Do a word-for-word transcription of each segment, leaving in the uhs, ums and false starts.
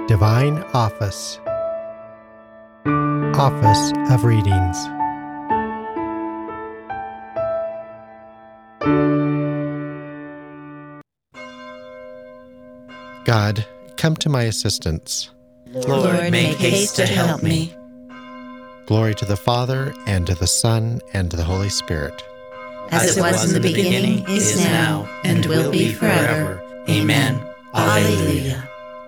Divine Office. Office of Readings. God, come to my assistance. Lord, make haste to help me. Glory to the Father, and to the Son, and to the Holy Spirit. As it was in the beginning, is now, and will be forever. Amen. Alleluia.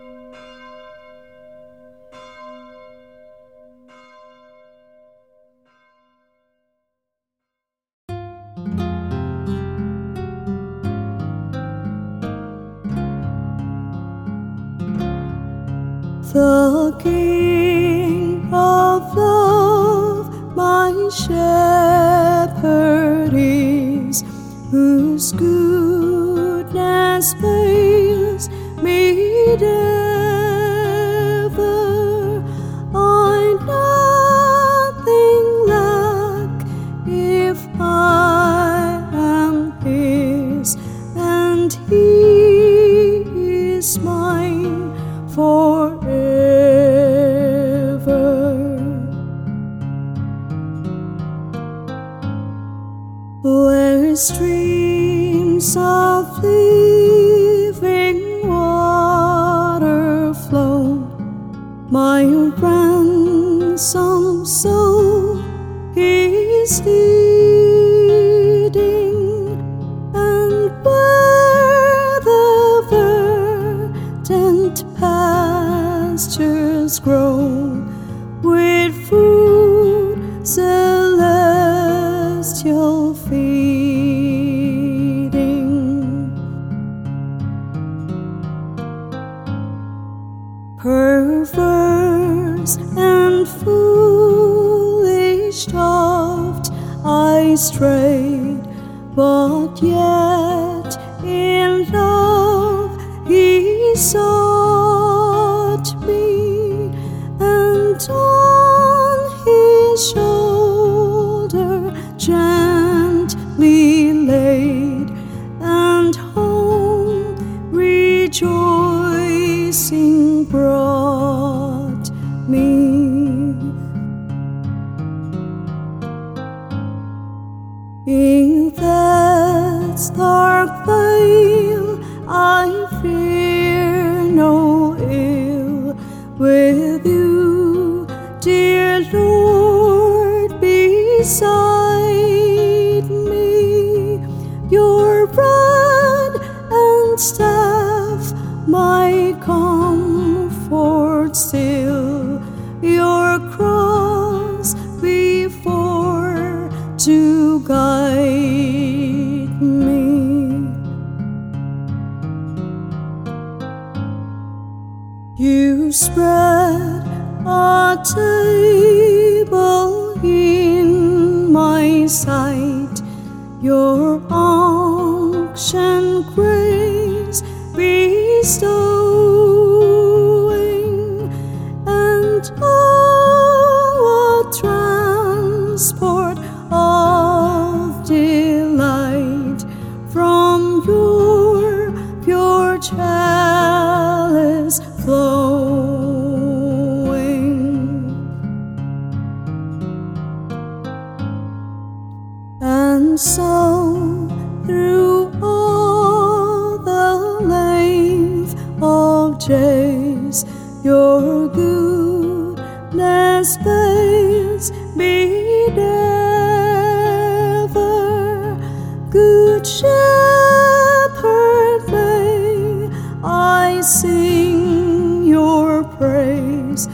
The King of love, my shepherd is, whose goodness fails me ever. I nothing lack if I am his, and he is mine forever. Where streams of living water flow, my ransomed soul is leading, and where the verdant pastures grow with food celestial feeding. Perverse and foolish oft I strayed, but yet in love he sought me, and on his shoulder gently laid, and home rejoicing brought me. In death's dark vale I fear no ill, with you, dear Lord, beside me. Your rod and staff my comfort still, your cross before to guide me. You spread a table in my sight, your unction grace bestowing, and oh, what transport of delight from your pure chalice flowing. And so through all the length of days your goodness fails me never. Good Shepherd, may I sing your praise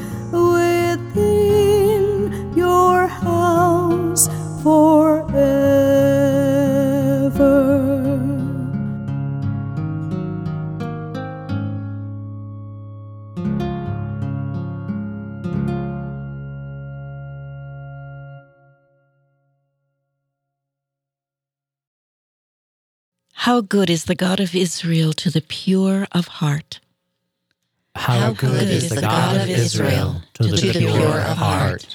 within your house forever. How good is the God of Israel to the pure of heart. How good is the God of Israel to the pure of heart.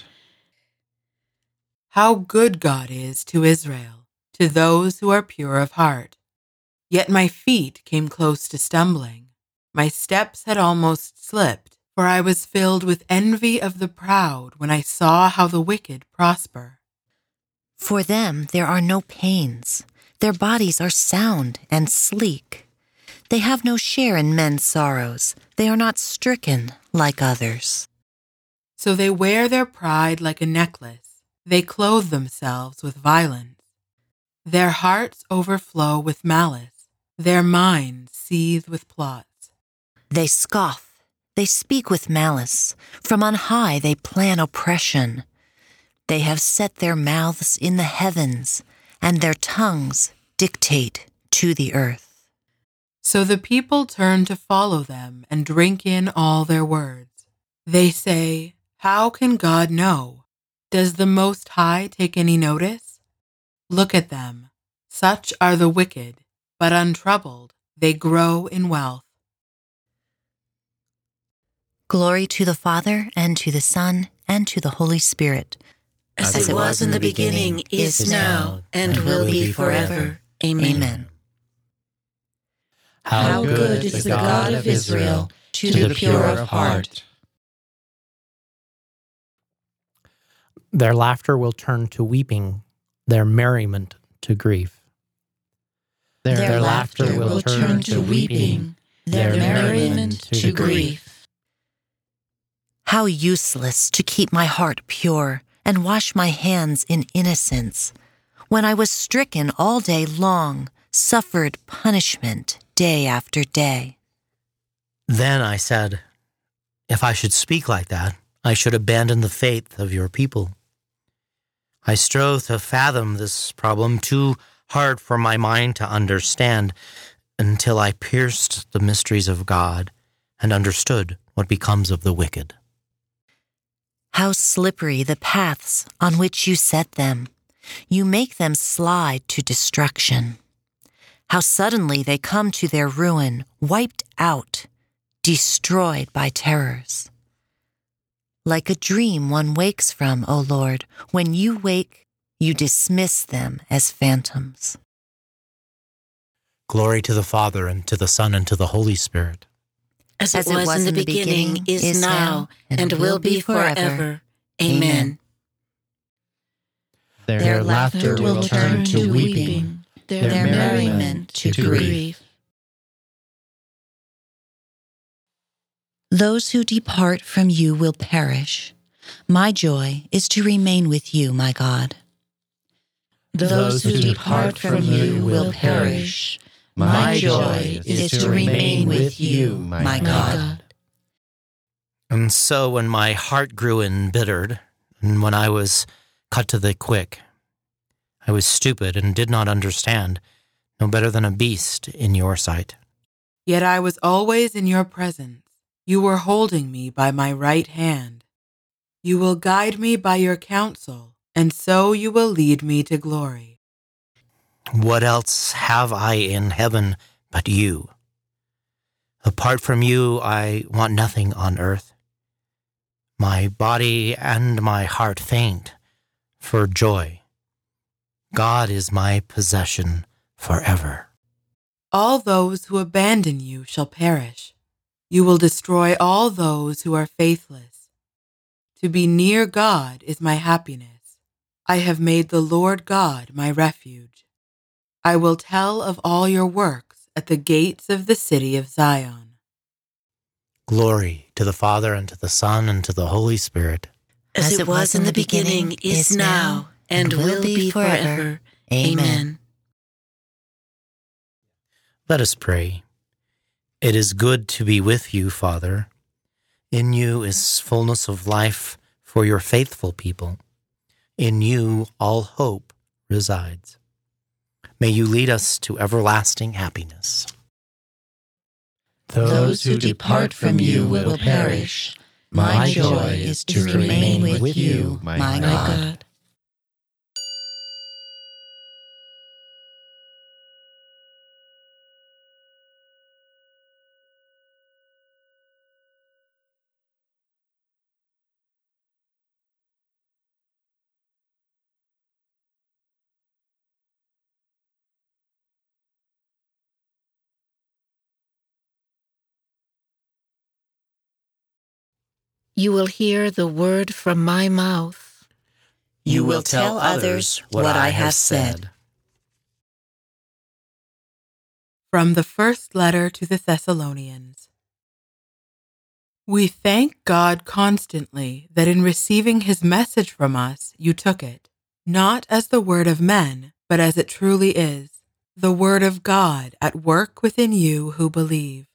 How good God is to Israel, to those who are pure of heart. Yet my feet came close to stumbling. My steps had almost slipped, For I was filled with envy of the proud when I saw how the wicked prosper. For them there are no pains. Their bodies are sound and sleek. They have no share in men's sorrows. They are not stricken like others. So they wear their pride like a necklace. They clothe themselves with violence. Their hearts overflow with malice. Their minds seethe with plots. They scoff. They speak with malice. From on high they plan oppression. They have set their mouths in the heavens, and their tongues dictate to the earth. So the people turn to follow them and drink in all their words. They say, "How can God know? Does the Most High take any notice? Look at them. Such are the wicked, but untroubled, they grow in wealth." Glory to the Father, and to the Son, and to the Holy Spirit. As, As it was in the beginning, is now, and will be forever. Amen. Amen. How good is the God of Israel to the pure of heart. Their laughter will turn to weeping, their merriment to grief. Their, their laughter, laughter will turn to weeping, their merriment to grief. How useless to keep my heart pure and wash my hands in innocence, when I was stricken all day long, suffered punishment day after day. Then I said, if I should speak like that, I should abandon the faith of your people. I strove to fathom this problem, too hard for my mind to understand, until I pierced the mysteries of God and understood what becomes of the wicked. How slippery the paths on which you set them. You make them slide to destruction. How suddenly they come to their ruin, wiped out, destroyed by terrors. Like a dream one wakes from, O Lord, when you wake, you dismiss them as phantoms. Glory to the Father, and to the Son, and to the Holy Spirit. As, As it was, was in the beginning, beginning is, is now, and, and will be forever. Amen. Their, their laughter will turn to weeping, their, their merriment to grief. Those who depart from you will perish. My joy is to remain with you, my God. Those who depart from you will perish. My joy is to remain with you, my God. And so when my heart grew embittered, and when I was cut to the quick, I was stupid and did not understand, no better than a beast in your sight. Yet I was always in your presence. You were holding me by my right hand. You will guide me by your counsel, and so you will lead me to glory. What else have I in heaven but you? Apart from you, I want nothing on earth. My body and my heart faint for joy. God is my possession forever. All those who abandon you shall perish. You will destroy all those who are faithless. To be near God is my happiness. I have made the Lord God my refuge. I will tell of all your works at the gates of the city of Zion. Glory to the Father, and to the Son, and to the Holy Spirit. As it was in the beginning, is now, and will be forever. Amen. Let us pray. It is good to be with you, Father. In you is fullness of life for your faithful people. In you all hope resides. May you lead us to everlasting happiness. Those who depart from you will perish. My joy is to remain with you, my God. You will hear the word from my mouth. You will tell others what I have said. From the first letter to the Thessalonians. We thank God constantly that in receiving his message from us, you took it, not as the word of men, but as it truly is, the word of God at work within you who believe.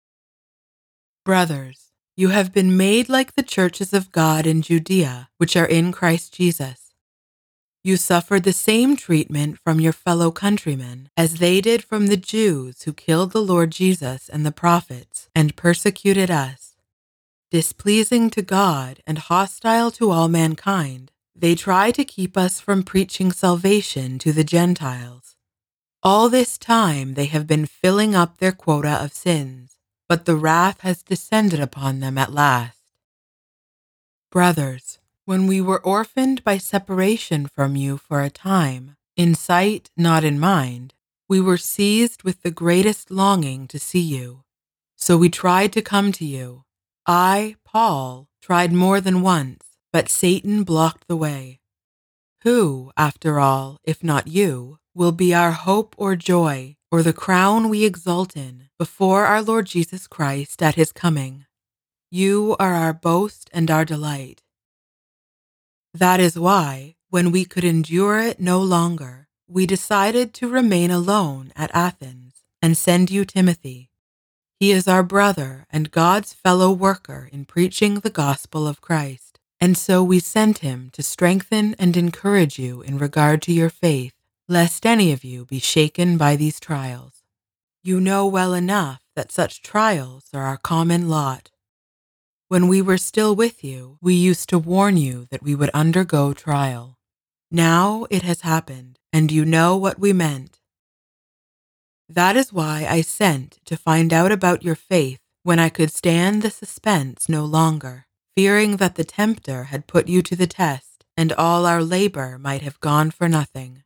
Brothers, you have been made like the churches of God in Judea, which are in Christ Jesus. You suffered the same treatment from your fellow countrymen as they did from the Jews who killed the Lord Jesus and the prophets and persecuted us. Displeasing to God and hostile to all mankind, they try to keep us from preaching salvation to the Gentiles. All this time they have been filling up their quota of sins, but the wrath has descended upon them at last. Brothers, when we were orphaned by separation from you for a time, in sight, not in mind, we were seized with the greatest longing to see you. So we tried to come to you. I, Paul, tried more than once, but Satan blocked the way. Who, after all, if not you, will be our hope or joy, or the crown we exult in, before our Lord Jesus Christ at his coming? You are our boast and our delight. That is why, when we could endure it no longer, we decided to remain alone at Athens and send you Timothy. He is our brother and God's fellow worker in preaching the gospel of Christ, and so we sent him to strengthen and encourage you in regard to your faith, lest any of you be shaken by these trials. You know well enough that such trials are our common lot. When we were still with you, we used to warn you that we would undergo trial. Now it has happened, and you know what we meant. That is why I sent to find out about your faith when I could stand the suspense no longer, fearing that the tempter had put you to the test and all our labor might have gone for nothing.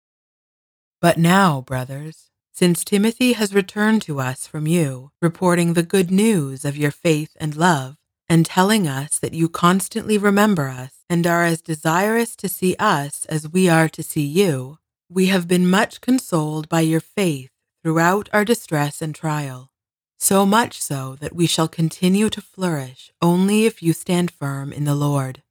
But now, brothers, since Timothy has returned to us from you, reporting the good news of your faith and love, and telling us that you constantly remember us and are as desirous to see us as we are to see you, we have been much consoled by your faith throughout our distress and trial, so much so that we shall continue to flourish only if you stand firm in the Lord.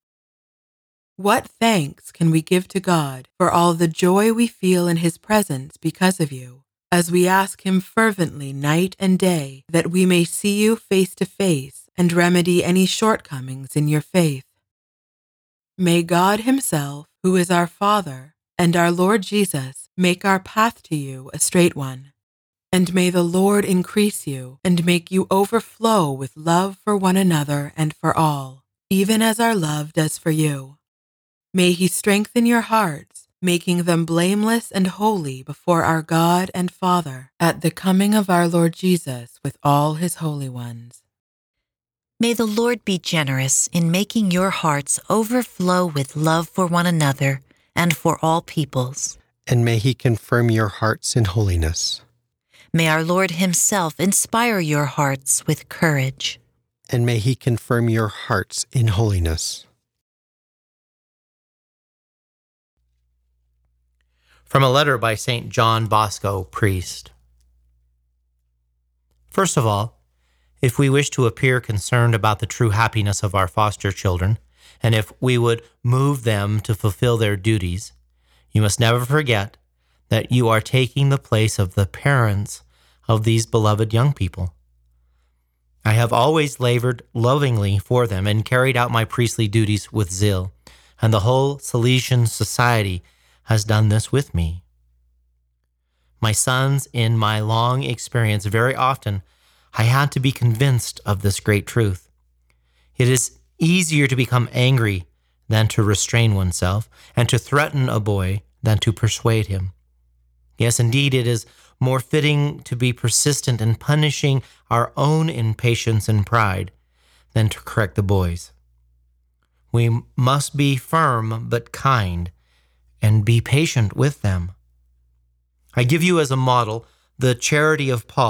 What thanks can we give to God for all the joy we feel in his presence because of you, as we ask him fervently night and day that we may see you face to face and remedy any shortcomings in your faith? May God himself, who is our Father, and our Lord Jesus, make our path to you a straight one. And may the Lord increase you and make you overflow with love for one another and for all, even as our love does for you. May he strengthen your hearts, making them blameless and holy before our God and Father at the coming of our Lord Jesus with all his holy ones. May the Lord be generous in making your hearts overflow with love for one another and for all peoples. And may he confirm your hearts in holiness. May our Lord himself inspire your hearts with courage. And may he confirm your hearts in holiness. From a letter by Saint John Bosco, priest. First of all, if we wish to appear concerned about the true happiness of our foster children, and if we would move them to fulfill their duties, you must never forget that you are taking the place of the parents of these beloved young people. I have always labored lovingly for them and carried out my priestly duties with zeal, and the whole Salesian society has done this with me. My sons, in my long experience, very often I had to be convinced of this great truth. It is easier to become angry than to restrain oneself, and to threaten a boy than to persuade him. Yes, indeed, it is more fitting to be persistent in punishing our own impatience and pride than to correct the boys. We must be firm but kind, and be patient with them. I give you as a model the charity of Paul,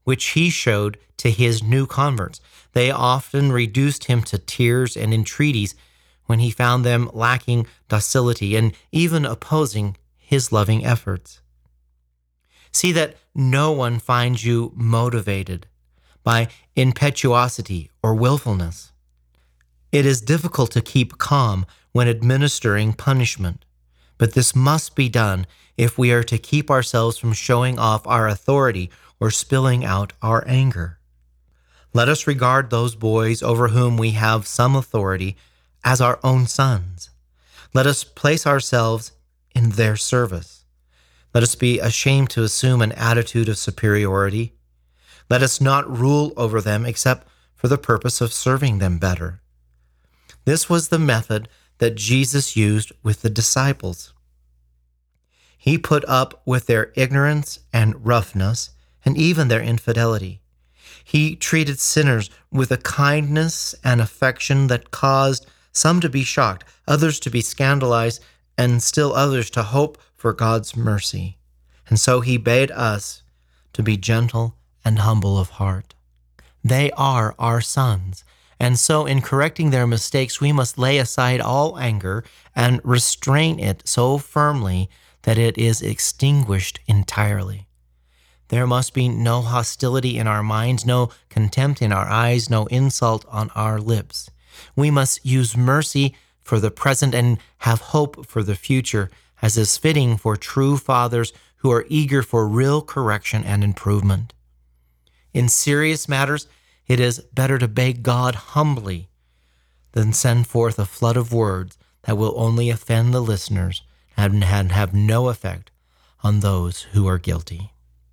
which he showed to his new converts. They often reduced him to tears and entreaties when he found them lacking docility and even opposing his loving efforts. See that no one finds you motivated by impetuosity or willfulness. It is difficult to keep calm when administering punishment, but this must be done if we are to keep ourselves from showing off our authority or spilling out our anger. Let us regard those boys over whom we have some authority as our own sons. Let us place ourselves in their service. Let us be ashamed to assume an attitude of superiority. Let us not rule over them except for the purpose of serving them better. This was the method that Jesus used with the disciples. He put up with their ignorance and roughness and even their infidelity. He treated sinners with a kindness and affection that caused some to be shocked, others to be scandalized, and still others to hope for God's mercy. And so he bade us to be gentle and humble of heart. They are our sons, and so in correcting their mistakes, we must lay aside all anger and restrain it so firmly that it is extinguished entirely. There must be no hostility in our minds, no contempt in our eyes, no insult on our lips. We must use mercy for the present and have hope for the future, as is fitting for true fathers who are eager for real correction and improvement. In serious matters, it is better to beg God humbly than send forth a flood of words that will only offend the listeners and have no effect on those who are guilty.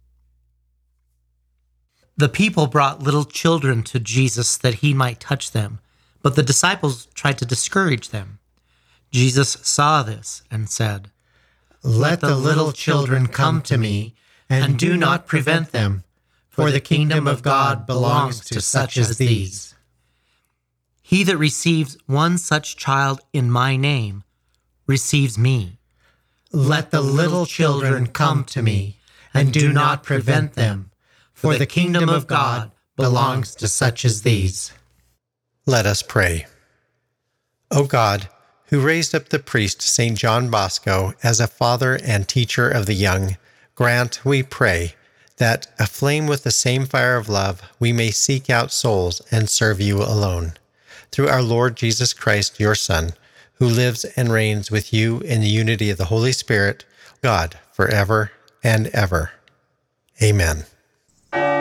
The people brought little children to Jesus that he might touch them, but the disciples tried to discourage them. Jesus saw this and said, Let the little children come to me, and do not prevent them, for the kingdom of God belongs to such as these. He that receives one such child in my name receives me. Let the little children come to me, and do not prevent them, for the kingdom of God belongs to such as these. Let us pray. O God, who raised up the priest Saint John Bosco as a father and teacher of the young, grant, we pray, that, aflame with the same fire of love, we may seek out souls and serve you alone. Through our Lord Jesus Christ, your Son, who lives and reigns with you in the unity of the Holy Spirit, God, forever and ever. Amen.